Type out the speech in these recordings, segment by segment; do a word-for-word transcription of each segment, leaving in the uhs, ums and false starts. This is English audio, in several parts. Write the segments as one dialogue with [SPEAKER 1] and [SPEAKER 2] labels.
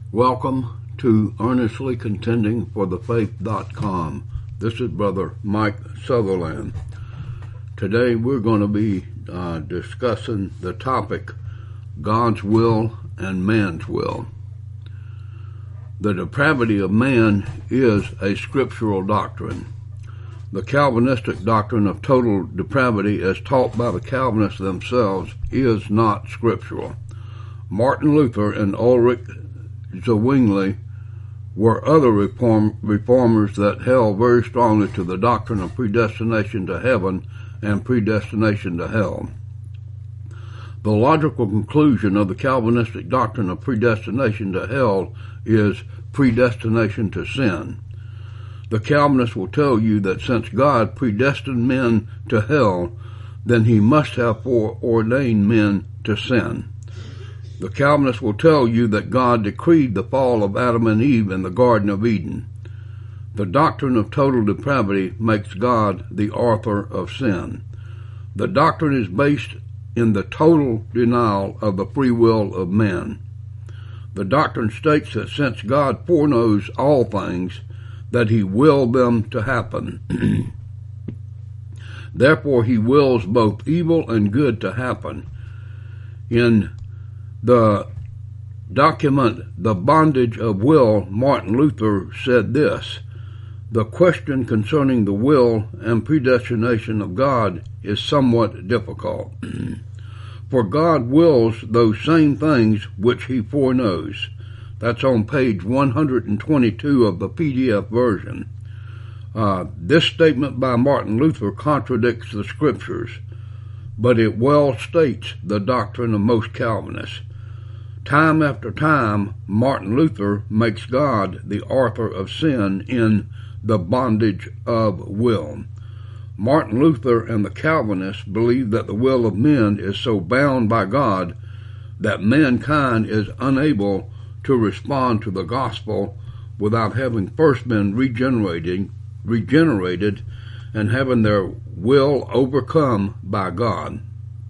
[SPEAKER 1] Welcome to Earnestly Contending for the Faith dot com. This is Brother Mike Sutherland. Today we're going to be uh, discussing the topic, God's will and man's will. The depravity of man is a scriptural doctrine. The Calvinistic doctrine of total depravity as taught by the Calvinists themselves is not scriptural. Martin Luther and Ulrich Zwingli were other reform, reformers that held very strongly to the doctrine of predestination to heaven and predestination to hell. The logical conclusion of the Calvinistic doctrine of predestination to hell is predestination to sin. The Calvinists will tell you that since God predestined men to hell, then he must have foreordained men to sin. The Calvinists will tell you that God decreed the fall of Adam and Eve in the Garden of Eden. The doctrine of total depravity makes God the author of sin. The doctrine is based in the total denial of the free will of men. The doctrine states that since God foreknows all things, that he willed them to happen. Therefore he wills both evil and good to happen. In the document, The Bondage of Will, Martin Luther said this: the question concerning the will and predestination of God is somewhat difficult. For God wills those same things which he foreknows. That's on page one hundred twenty-two of the P D F version. Uh, this statement by Martin Luther contradicts the scriptures, but it well states the doctrine of most Calvinists. Time after time, Martin Luther makes God the author of sin in The Bondage of Will. Martin Luther and the Calvinists believe that the will of men is so bound by God that mankind is unable to respond to the gospel without having first been regenerated, regenerated and having their will overcome by God.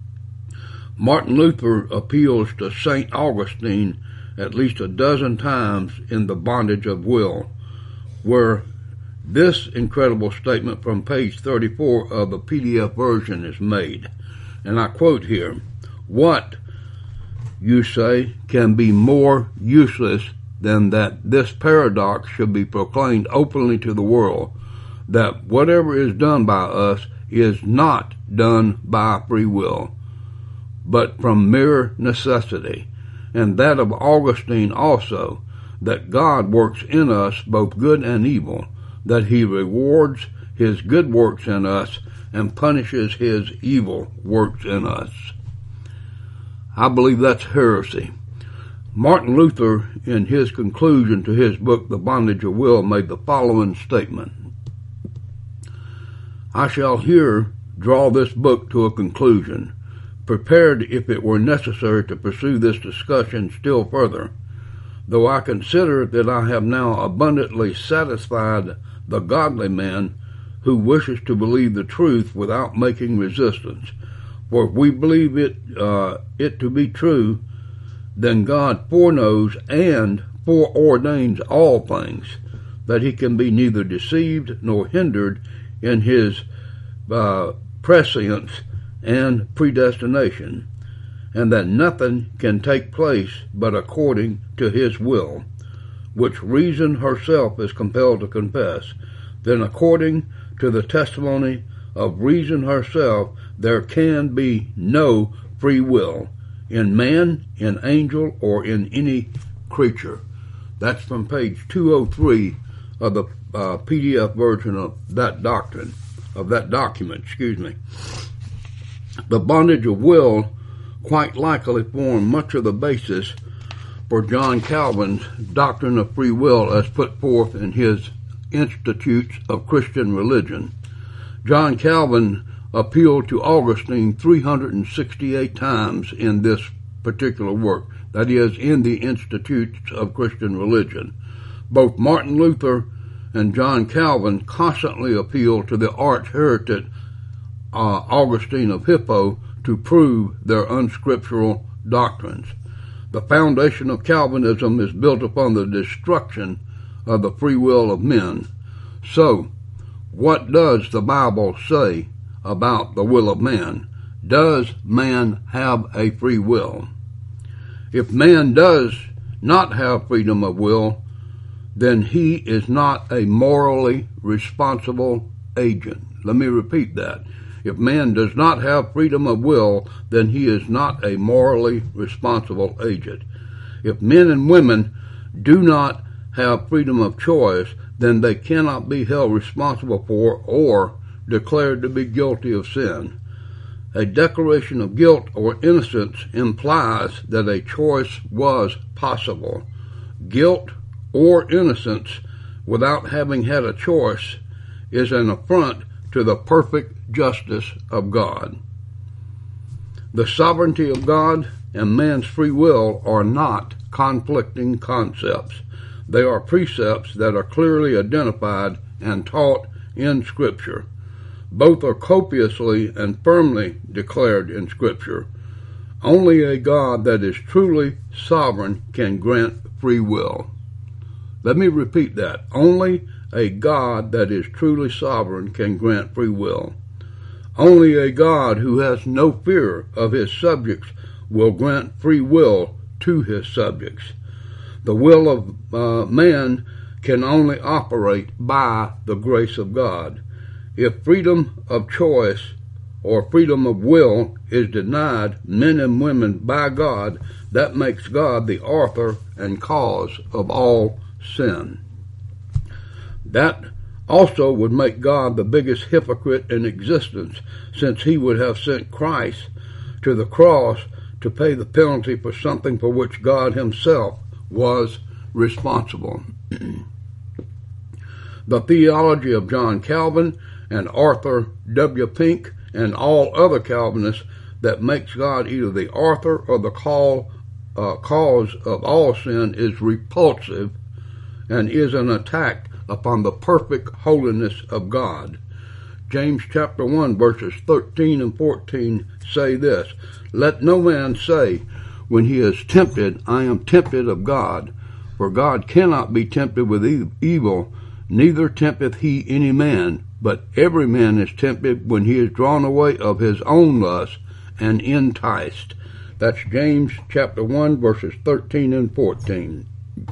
[SPEAKER 1] Martin Luther appeals to Saint Augustine at least a dozen times in The Bondage of Will, where this incredible statement from page thirty-four of the P D F version is made. And I quote here: "What, you say, can be more useless than that this paradox should be proclaimed openly to the world, that whatever is done by us is not done by free will, but from mere necessity, and that of Augustine also, that God works in us both good and evil, that he rewards his good works in us and punishes his evil works in us." I believe that's heresy. Martin Luther, in his conclusion to his book, The Bondage of Will, made the following statement: "I shall here draw this book to a conclusion, prepared if it were necessary to pursue this discussion still further, though I consider that I have now abundantly satisfied the godly man who wishes to believe the truth without making resistance. For if we believe it, uh, it to be true, then God foreknows and foreordains all things, that he can be neither deceived nor hindered in his uh, prescience and predestination, and that nothing can take place but according to his will, which reason herself is compelled to confess. Then according to the testimony of reason herself, there can be no free will in man, in angel, or in any creature." That's from page two oh three of the uh, P D F version of that doctrine, of that document, excuse me. The Bondage of Will quite likely formed much of the basis for John Calvin's doctrine of free will as put forth in his Institutes of Christian Religion. John Calvin appealed to Augustine three hundred sixty-eight times in this particular work, that is, in the Institutes of Christian Religion. Both Martin Luther and John Calvin constantly appealed to the arch heretic uh, Augustine of Hippo to prove their unscriptural doctrines. The foundation of Calvinism is built upon the destruction of the free will of men. So, what does the Bible say about the will of man? Does man have a free will? If man does not have freedom of will, then he is not a morally responsible agent. Let me repeat that. If man does not have freedom of will, then he is not a morally responsible agent. If men and women do not have freedom of choice, then they cannot be held responsible for or declared to be guilty of sin. A declaration of guilt or innocence implies that a choice was possible. Guilt or innocence without having had a choice is an affront to the perfect justice of God. The sovereignty of God and man's free will are not conflicting concepts. They are precepts that are clearly identified and taught in Scripture. Both are copiously and firmly declared in Scripture. Only a God that is truly sovereign can grant free will. Let me repeat that. Only a God that is truly sovereign can grant free will. Only a God who has no fear of his subjects will grant free will to his subjects. The will of uh, man can only operate by the grace of God. If freedom of choice or freedom of will is denied men and women by God, that makes God the author and cause of all sin. That also would make God the biggest hypocrite in existence, since he would have sent Christ to the cross to pay the penalty for something for which God himself was responsible. The theology of John Calvin and Arthur W. Pink and all other Calvinists that makes God either the author or the call, uh, cause of all sin is repulsive and is an attack upon the perfect holiness of God. James chapter one verses thirteen and fourteen say this, "Let no man say when he is tempted, I am tempted of God. For God cannot be tempted with evil, neither tempteth he any man. But every man is tempted when he is drawn away of his own lust and enticed." That's James chapter one verses thirteen and fourteen.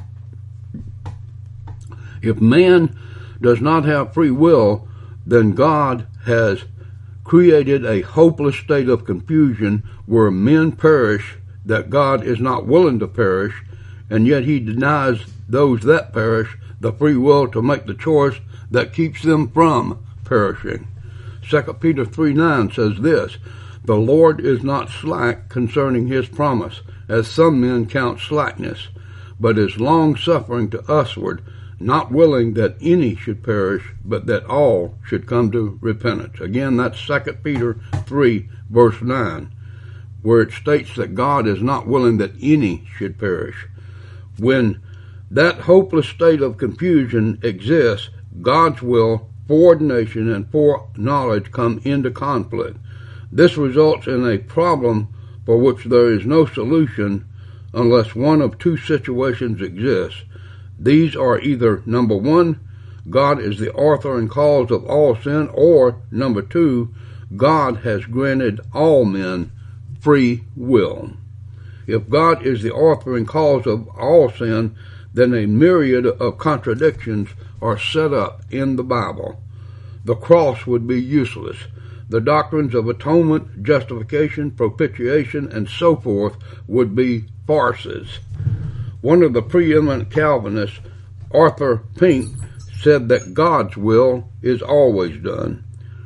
[SPEAKER 1] If man does not have free will, then God has created a hopeless state of confusion where men perish that God is not willing to perish, and yet he denies those that perish the free will to make the choice that keeps them from perishing. Second Peter three nine says this, "The Lord is not slack concerning his promise, as some men count slackness, but is long-suffering to usward, not willing that any should perish, but that all should come to repentance." Again, that's Second Peter three, verse nine, where it states that God is not willing that any should perish. When that hopeless state of confusion exists, God's will, foreordination, and foreknowledge come into conflict. This results in a problem for which there is no solution unless one of two situations exists. These are either, number one, God is the author and cause of all sin, or, number two, God has granted all men free will. If God is the author and cause of all sin, then a myriad of contradictions are set up in the Bible. The cross would be useless. The doctrines of atonement, justification, propitiation, and so forth would be farces. One of the preeminent Calvinists, Arthur Pink, said that God's will is always done.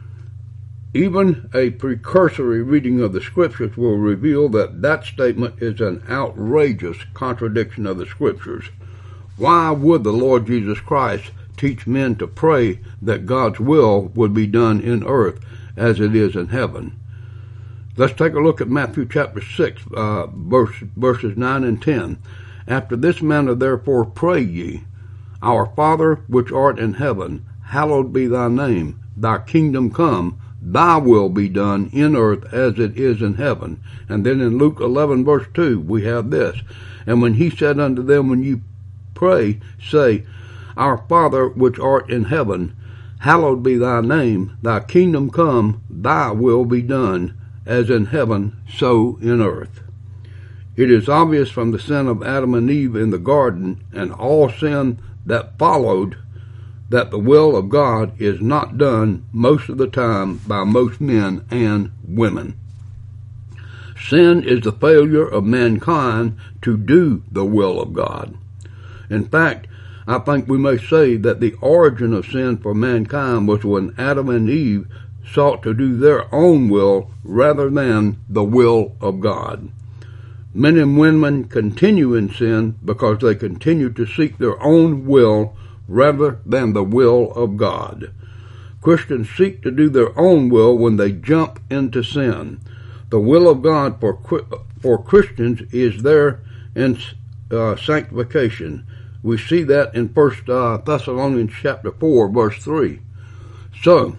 [SPEAKER 1] Even a precursory reading of the Scriptures will reveal that that statement is an outrageous contradiction of the Scriptures. Why would the Lord Jesus Christ teach men to pray that God's will would be done in earth as it is in heaven? Let's take a look at Matthew chapter six, uh, verse, verses nine and ten. "After this manner therefore pray ye, Our Father which art in heaven, hallowed be thy name. Thy kingdom come, thy will be done in earth as it is in heaven. And then in Luke eleven verse two, we have this. And when he said unto them, when you pray, say, Our Father which art in heaven, hallowed be thy name, thy kingdom come, thy will be done, as in heaven, so in earth. It is obvious from the sin of Adam and Eve in the garden and all sin that followed that the will of God is not done most of the time by most men and women. Sin is the failure of mankind to do the will of God. In fact, I think we may say that the origin of sin for mankind was when Adam and Eve sought to do their own will rather than the will of God. Men and women continue in sin because they continue to seek their own will rather than the will of God. Christians seek to do their own will when they jump into sin. The will of God for for Christians is there in uh, sanctification. We see that in First uh, Thessalonians chapter four, verse three. So,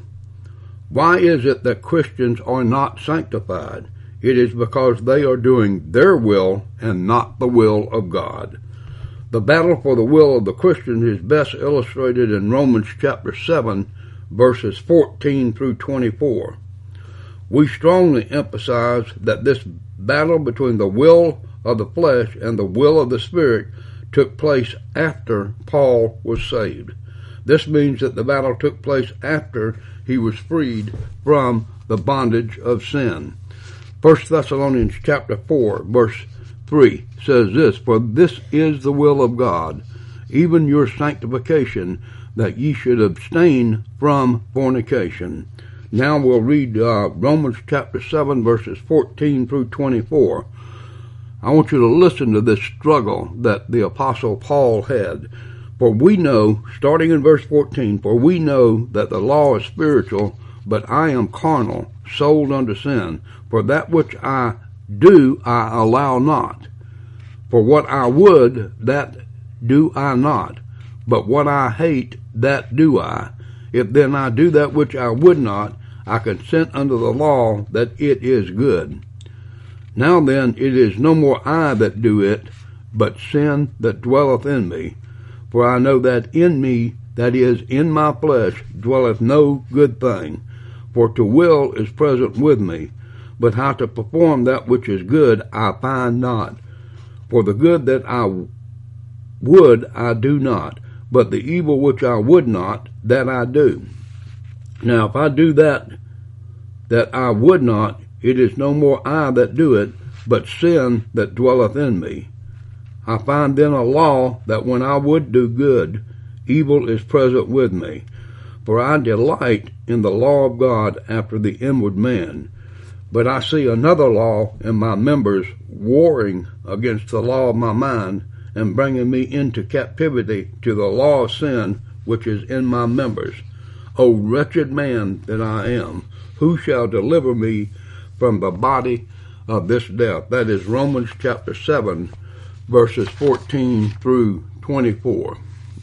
[SPEAKER 1] why is it that Christians are not sanctified? It is because they are doing their will and not the will of God. The battle for the will of the Christian is best illustrated in Romans chapter seven, verses fourteen through twenty-four. We strongly emphasize that this battle between the will of the flesh and the will of the Spirit took place after Paul was saved. This means that the battle took place after he was freed from the bondage of sin. First Thessalonians chapter four, verse three says this, For this is the will of God, even your sanctification, that ye should abstain from fornication. Now we'll read uh, Romans chapter seven, verses fourteen through twenty-four. I want you to listen to this struggle that the Apostle Paul had. For we know, starting in verse fourteen, For we know that the law is spiritual, but I am carnal, sold unto sin. For that which I do I allow not. For what I would, that do I not. But what I hate, that do I. If then I do that which I would not, I consent unto the law that it is good. Now then, it is no more I that do it, but sin that dwelleth in me. For I know that in me, that is, in my flesh, dwelleth no good thing. For to will is present with me, but how to perform that which is good I find not. For the good that I would I do not, but the evil which I would not, that I do. Now if I do that that I would not, it is no more I that do it, but sin that dwelleth in me. I find then a law that when I would do good, evil is present with me. For I delight in the law of God after the inward man. But I see another law in my members, warring against the law of my mind, and bringing me into captivity to the law of sin which is in my members. O wretched man that I am, who shall deliver me from the body of this death? That is Romans chapter seven, verses fourteen through twenty-four.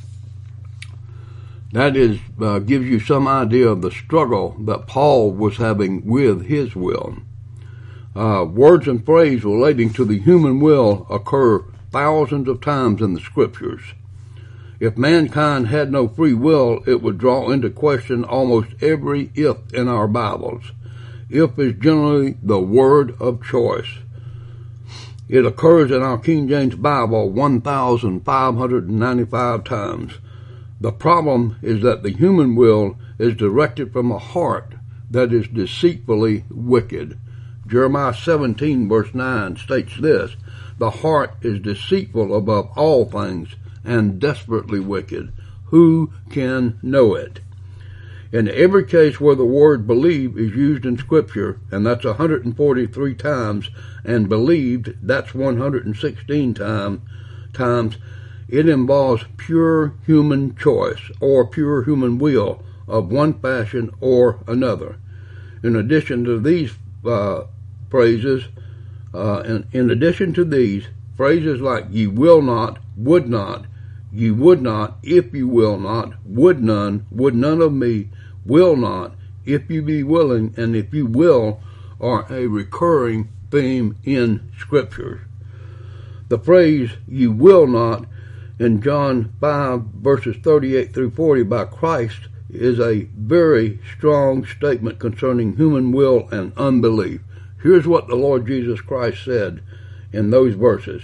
[SPEAKER 1] That is, uh, gives you some idea of the struggle that Paul was having with his will. Uh, words and phrases relating to the human will occur thousands of times in the Scriptures. If mankind had no free will, it would draw into question almost every if in our Bibles. If is generally the word of choice. It occurs in our King James Bible one thousand five hundred ninety-five times. The problem is that the human will is directed from a heart that is deceitfully wicked. Jeremiah seventeen verse nine states this, The heart is deceitful above all things and desperately wicked. Who can know it? In every case where the word believe is used in Scripture, and that's one hundred forty-three times, and believed, that's one hundred sixteen time, times, it involves pure human choice or pure human will of one fashion or another. In addition to these uh, phrases, uh, in, in addition to these, phrases like ye will not, would not, ye would not, if you will not, would none, would none of me, will not, if you be willing, and if you will are a recurring theme in Scripture. The phrase, you will not, in John five, verses thirty-eight through forty by Christ, is a very strong statement concerning human will and unbelief. Here's what the Lord Jesus Christ said in those verses.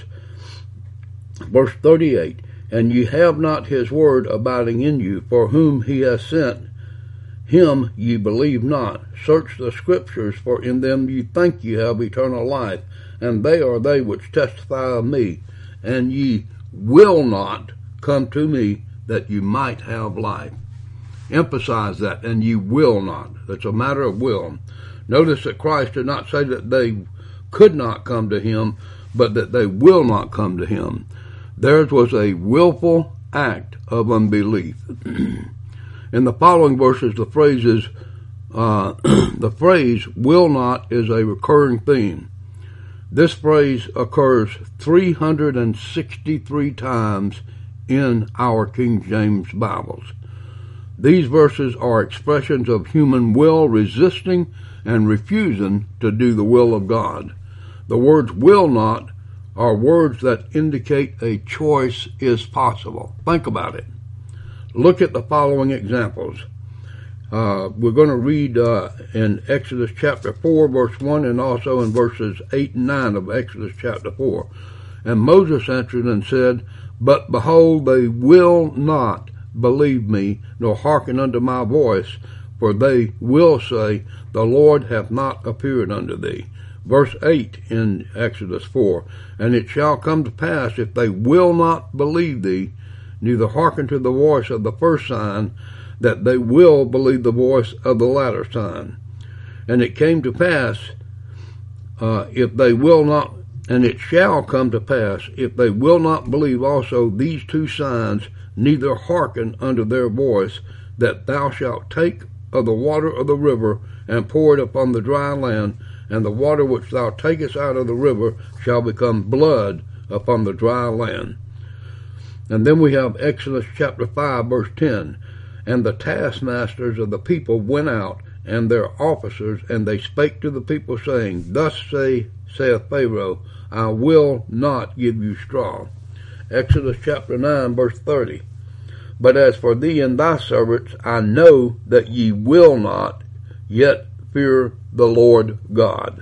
[SPEAKER 1] Verse thirty-eight, and ye have not his word abiding in you, for whom he has sent, him ye believe not. Search the Scriptures, for in them ye think ye have eternal life, and they are they which testify of me. And ye will not come to me, that you might have life. Emphasize that, and ye will not. It's a matter of will. Notice that Christ did not say that they could not come to him, but that they will not come to him. Theirs was a willful act of unbelief. In the following verses, the phrases, uh, the phrase "will not" is a recurring theme. This phrase occurs three hundred sixty-three times in our King James Bibles. These verses are expressions of human will resisting and refusing to do the will of God. The words "will not" are words that indicate a choice is possible. Think about it. Look at the following examples. Uh, we're going to read uh, in Exodus chapter four, verse one, and also in verses eight and nine of Exodus chapter four. And Moses answered and said, But behold, they will not believe me, nor hearken unto my voice, for they will say, The Lord hath not appeared unto thee. Verse eight in Exodus four, And it shall come to pass, if they will not believe thee, neither hearken to the voice of the first sign, that they will believe the voice of the latter sign. And it came to pass, uh, if they will not, and it shall come to pass, if they will not believe also these two signs, neither hearken unto their voice, that thou shalt take of the water of the river, and pour it upon the dry land, and the water which thou takest out of the river shall become blood upon the dry land. And then we have Exodus chapter five, verse ten. And the taskmasters of the people went out, and their officers, and they spake to the people, saying, Thus say, saith Pharaoh, I will not give you straw. Exodus chapter nine, verse thirty. But as for thee and thy servants, I know that ye will not, yet fear the Lord God.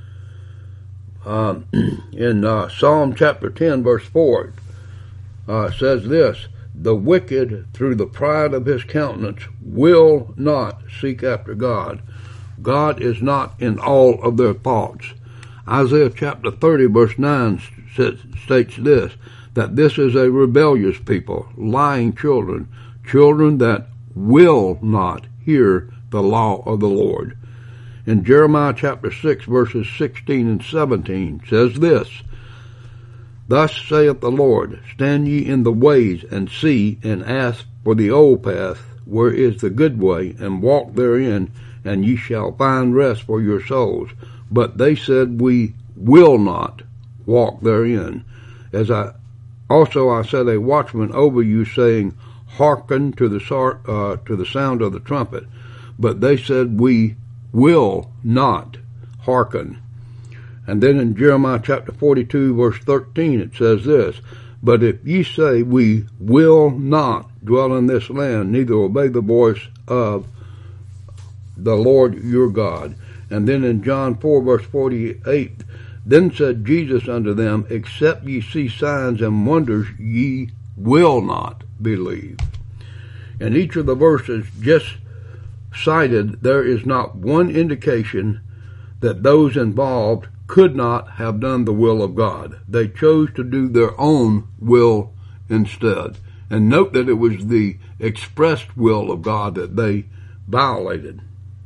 [SPEAKER 1] Um, in uh, Psalm chapter ten, verse four, Uh, says this, the wicked, through the pride of his countenance, will not seek after God. God is not in all of their thoughts. Isaiah chapter thirty, verse nine states this, that this is a rebellious people, lying children, children that will not hear the law of the Lord. In Jeremiah chapter six, verses sixteen and seventeen, says this, Thus saith the Lord, Stand ye in the ways, and see, and ask for the old path, where is the good way, and walk therein, and ye shall find rest for your souls. But they said, We will not walk therein. As I also I set a watchman over you, saying, Hearken to the uh, to the sound of the trumpet. But they said, We will not hearken. And then in Jeremiah chapter forty-two, verse thirteen, it says this, But if ye say, We will not dwell in this land, neither obey the voice of the Lord your God. And then in John four, verse forty-eight, Then said Jesus unto them, Except ye see signs and wonders, ye will not believe. In each of the verses just cited, there is not one indication that those involved could not have done the will of God. They chose to do their own will instead. And note that it was the expressed will of God that they violated.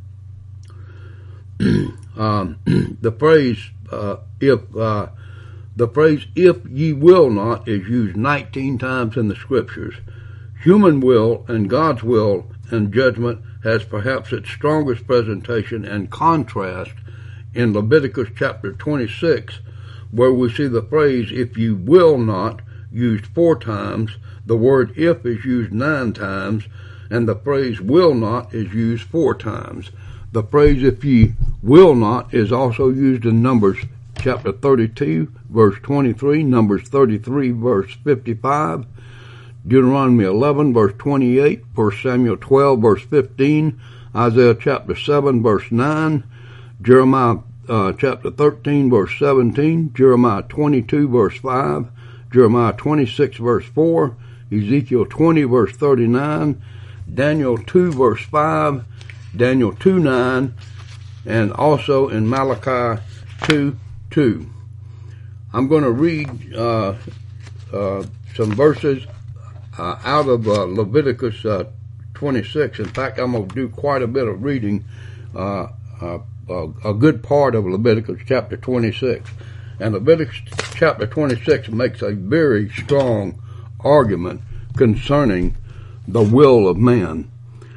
[SPEAKER 1] um, the phrase, uh, if, uh, the phrase, if ye will not, is used nineteen times in the Scriptures. Human will and God's will and judgment has perhaps its strongest presentation and contrast in Leviticus chapter twenty-six, where we see the phrase, if you will not, used four times. The word if is used nine times, and the phrase will not is used four times. The phrase if ye will not is also used in Numbers chapter thirty-two, verse twenty-three, Numbers thirty-three, verse fifty-five, Deuteronomy eleven, verse twenty-eight, First Samuel twelve, verse fifteen, Isaiah chapter seven, verse nine, Jeremiah uh, chapter thirteen, verse seventeen, Jeremiah twenty-two, verse five, Jeremiah twenty-six, verse four, Ezekiel twenty, verse thirty-nine, Daniel two, verse five, Daniel two, nine, and also in Malachi two, two. I'm going to read uh, uh, some verses uh, out of uh, Leviticus uh, twenty-six. In fact, I'm going to do quite a bit of reading, uh, uh, uh, a good part of Leviticus chapter twenty-six. And Leviticus chapter twenty-six makes a very strong argument concerning the will of man.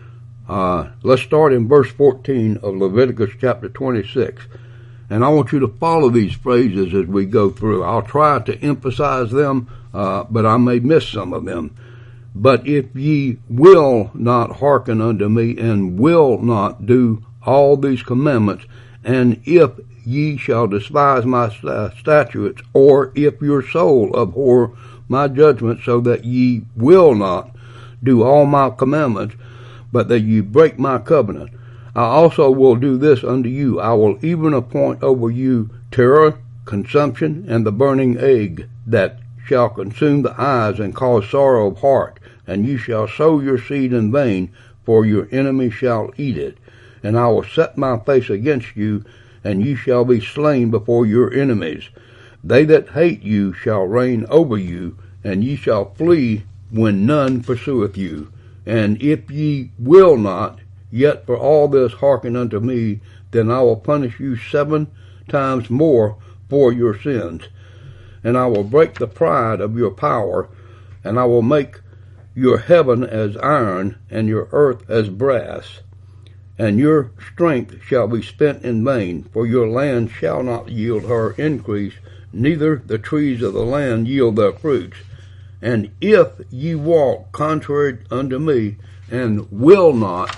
[SPEAKER 1] Uh, let's start in verse fourteen of Leviticus chapter twenty-six. And I want you to follow these phrases as we go through. I'll try to emphasize them, uh, but I may miss some of them. But if ye will not hearken unto me, and will not do all these commandments, and if ye shall despise my statutes, or if your soul abhor my judgments, so that ye will not do all my commandments, but that ye break my covenant, I also will do this unto you. I will even appoint over you terror, consumption, and the burning egg, that shall consume the eyes and cause sorrow of heart. And ye shall sow your seed in vain, for your enemy shall eat it. And I will set my face against you, and ye shall be slain before your enemies. They that hate you shall reign over you, and ye shall flee when none pursueth you. And if ye will not, yet for all this hearken unto me, then I will punish you seven times more for your sins. And I will break the pride of your power, and I will make your heaven as iron, and your earth as brass. And your strength shall be spent in vain, for your land shall not yield her increase, neither the trees of the land yield their fruits. And if ye walk contrary unto me, and will not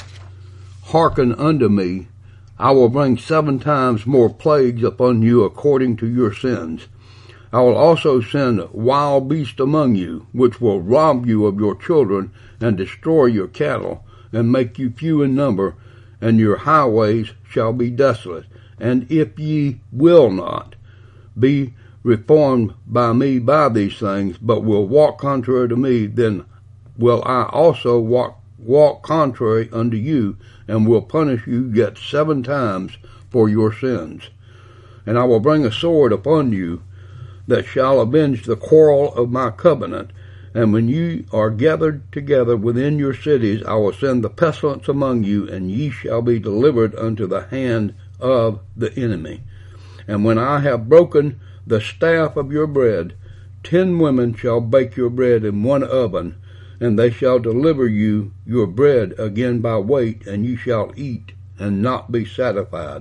[SPEAKER 1] hearken unto me, I will bring seven times more plagues upon you according to your sins. I will also send wild beasts among you, which will rob you of your children, and destroy your cattle, and make you few in number, and your highways shall be desolate. And if ye will not be reformed by me by these things, but will walk contrary to me, then will I also walk, walk contrary unto you, and will punish you yet seven times for your sins. And I will bring a sword upon you, that shall avenge the quarrel of my covenant. And when ye are gathered together within your cities, I will send the pestilence among you, and ye shall be delivered unto the hand of the enemy. And when I have broken the staff of your bread, ten women shall bake your bread in one oven, and they shall deliver you your bread again by weight, and ye shall eat and not be satisfied.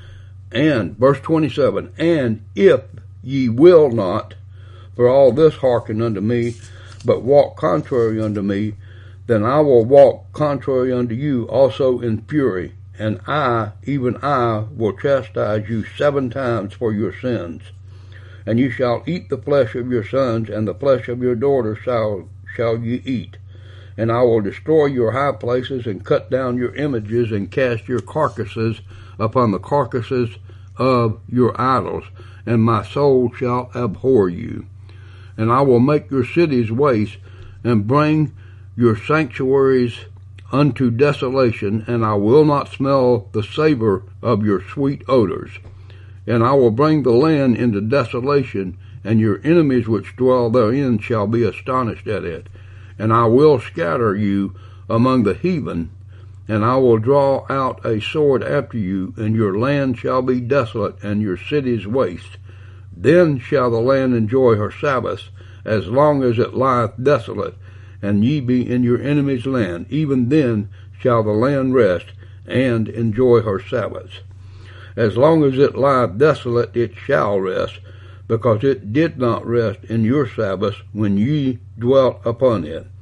[SPEAKER 1] And, verse twenty-seven, and if ye will not, for all this hearken unto me, but walk contrary unto me, then I will walk contrary unto you also in fury, and I, even I, will chastise you seven times for your sins. And you shall eat the flesh of your sons, and the flesh of your daughters shall, shall ye eat. And I will destroy your high places, and cut down your images, and cast your carcasses upon the carcasses of your idols, and my soul shall abhor you. And I will make your cities waste, and bring your sanctuaries unto desolation, and I will not smell the savor of your sweet odors. And I will bring the land into desolation, and your enemies which dwell therein shall be astonished at it. And I will scatter you among the heathen, and I will draw out a sword after you, and your land shall be desolate, and your cities waste. Then shall the land enjoy her Sabbaths, as long as it lieth desolate, and ye be in your enemy's land. Even then shall the land rest, and enjoy her Sabbaths. As long as it lieth desolate, it shall rest, because it did not rest in your Sabbaths when ye dwelt upon it.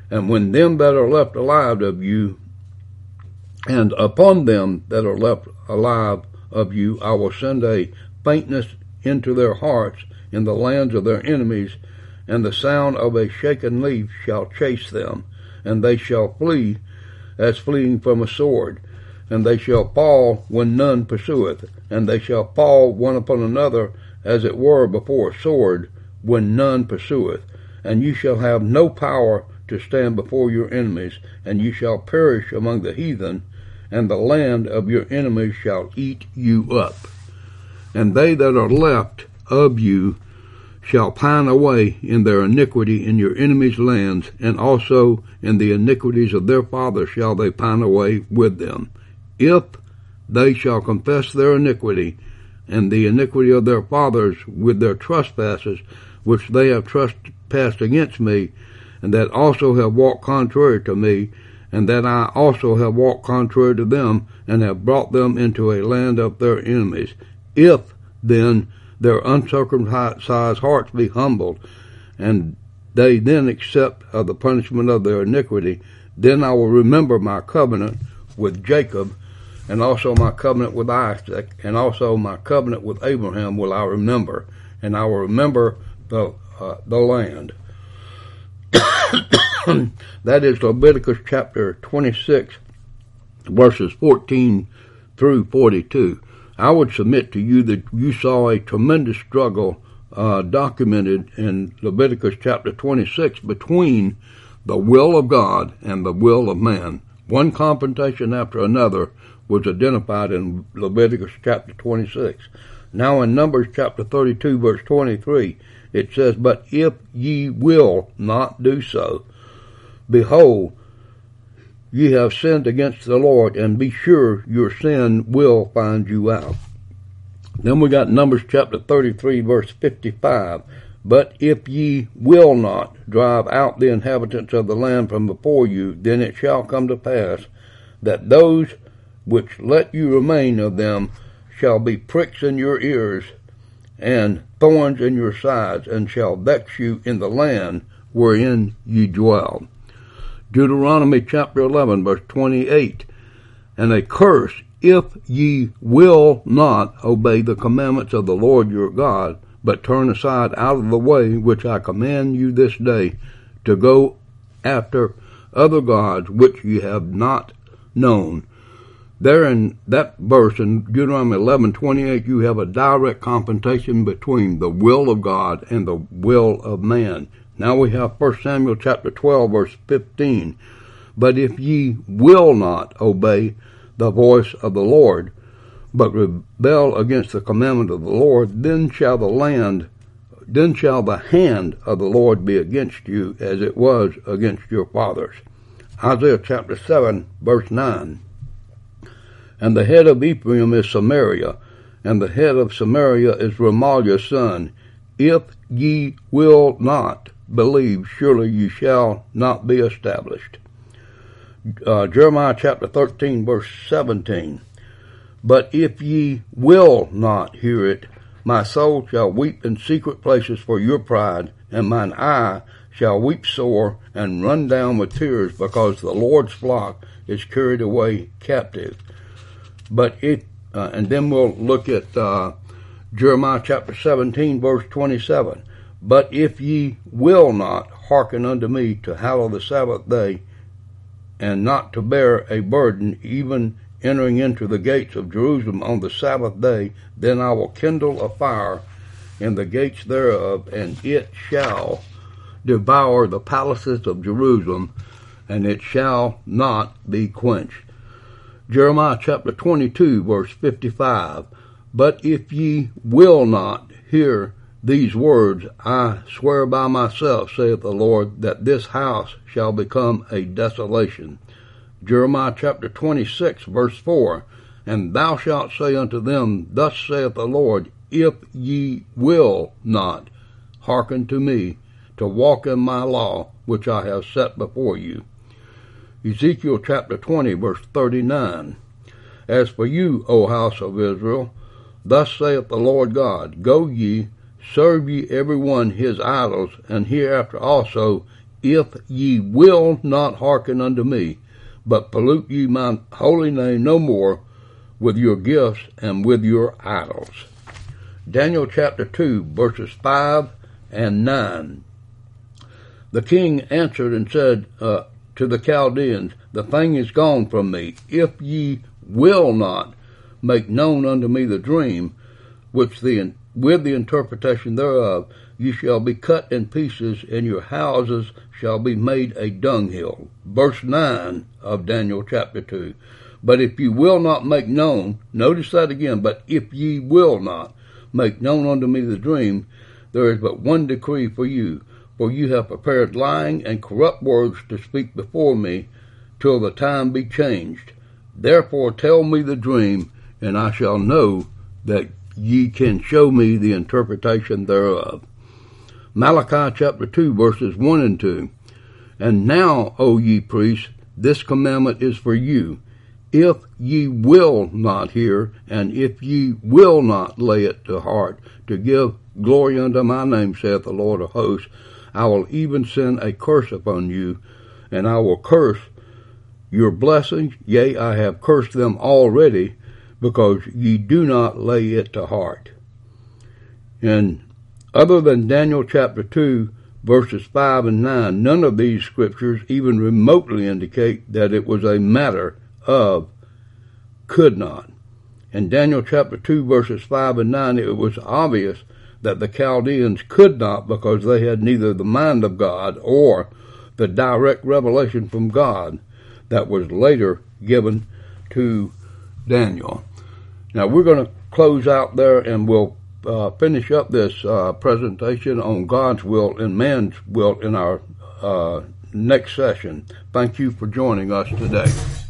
[SPEAKER 1] And when them that are left alive of you, and upon them that are left alive of you, I will send a faintness into their hearts in the lands of their enemies, and the sound of a shaken leaf shall chase them, and they shall flee as fleeing from a sword, and they shall fall when none pursueth, and they shall fall one upon another as it were before a sword when none pursueth, and you shall have no power to stand before your enemies, and you shall perish among the heathen, and the land of your enemies shall eat you up. And they that are left of you shall pine away in their iniquity in your enemies' lands, and also in the iniquities of their fathers shall they pine away with them. If they shall confess their iniquity, and the iniquity of their fathers with their trespasses, which they have trespassed against me, and that also have walked contrary to me, and that I also have walked contrary to them, and have brought them into a land of their enemies. If then their uncircumcised hearts be humbled, and they then accept of the punishment of their iniquity, then I will remember my covenant with Jacob, and also my covenant with Isaac, and also my covenant with Abraham will I remember, and I will remember the uh, the land. That is Leviticus chapter twenty-six, verses fourteen through forty-two. I would submit to you that you saw a tremendous struggle uh, documented in Leviticus chapter twenty-six between the will of God and the will of man. One confrontation after another was identified in Leviticus chapter twenty-six. Now in Numbers chapter thirty-two, verse twenty-three, it says, But if ye will not do so, behold, ye have sinned against the Lord, and be sure your sin will find you out. Then we got Numbers chapter thirty-three, verse fifty-five. But if ye will not drive out the inhabitants of the land from before you, then it shall come to pass that those which let you remain of them shall be pricks in your ears and thorns in your sides, and shall vex you in the land wherein ye dwell. Deuteronomy chapter eleven, verse twenty-eight. And a curse, if ye will not obey the commandments of the Lord your God, but turn aside out of the way which I command you this day, to go after other gods which ye have not known. There in that verse in Deuteronomy eleven twenty-eight, you have a direct confrontation between the will of God and the will of man. Now we have First Samuel chapter twelve, verse fifteen. But if ye will not obey the voice of the Lord, but rebel against the commandment of the Lord, then shall the land, then shall the hand of the Lord be against you, as it was against your fathers. Isaiah chapter seven, verse nine. And the head of Ephraim is Samaria, and the head of Samaria is Remaliah's son. If ye will not believe, surely ye shall not be established. Uh, Jeremiah chapter thirteen, verse seventeen. But if ye will not hear it, my soul shall weep in secret places for your pride, and mine eye shall weep sore and run down with tears, because the Lord's flock is carried away captive. But it, uh, and then we'll look at uh, Jeremiah chapter seventeen, verse twenty-seven. But if ye will not hearken unto me to hallow the Sabbath day, and not to bear a burden, even entering into the gates of Jerusalem on the Sabbath day, then I will kindle a fire in the gates thereof, and it shall devour the palaces of Jerusalem, and it shall not be quenched. Jeremiah chapter twenty-two, verse fifty-five. But if ye will not hear these words, I swear by myself, saith the Lord, that this house shall become a desolation. Jeremiah chapter twenty-six, verse four. And thou shalt say unto them, Thus saith the Lord, if ye will not hearken to me, to walk in my law, which I have set before you. Ezekiel chapter twenty, verse thirty-nine. As for you, O house of Israel, thus saith the Lord God, Go ye, serve ye every one his idols, and hereafter also if ye will not hearken unto me, but pollute ye my holy name no more with your gifts and with your idols. Daniel chapter two, verses five and nine. The king answered and said uh, to the Chaldeans, the thing is gone from me. If ye will not make known unto me the dream, which the with the interpretation thereof, ye shall be cut in pieces, and your houses shall be made a dunghill. Verse nine of Daniel chapter two. But if ye will not make known, notice that again, but if ye will not make known unto me the dream, there is but one decree for you, for you have prepared lying and corrupt words to speak before me, till the time be changed. Therefore tell me the dream, and I shall know that ye can show me the interpretation thereof. Malachi chapter two, verses one and two. And now, O ye priests, this commandment is for you. If ye will not hear, and if ye will not lay it to heart, to give glory unto my name, saith the Lord of hosts, I will even send a curse upon you, and I will curse your blessings. Yea, I have cursed them already, because ye do not lay it to heart. And other than Daniel chapter two, verses five and nine, none of these scriptures even remotely indicate that it was a matter of could not. In Daniel chapter two, verses five and nine, it was obvious that the Chaldeans could not, because they had neither the mind of God or the direct revelation from God that was later given to Daniel. Now we're going to close out there, and we'll uh, finish up this uh, presentation on God's will and man's will in our uh, next session. Thank you for joining us today.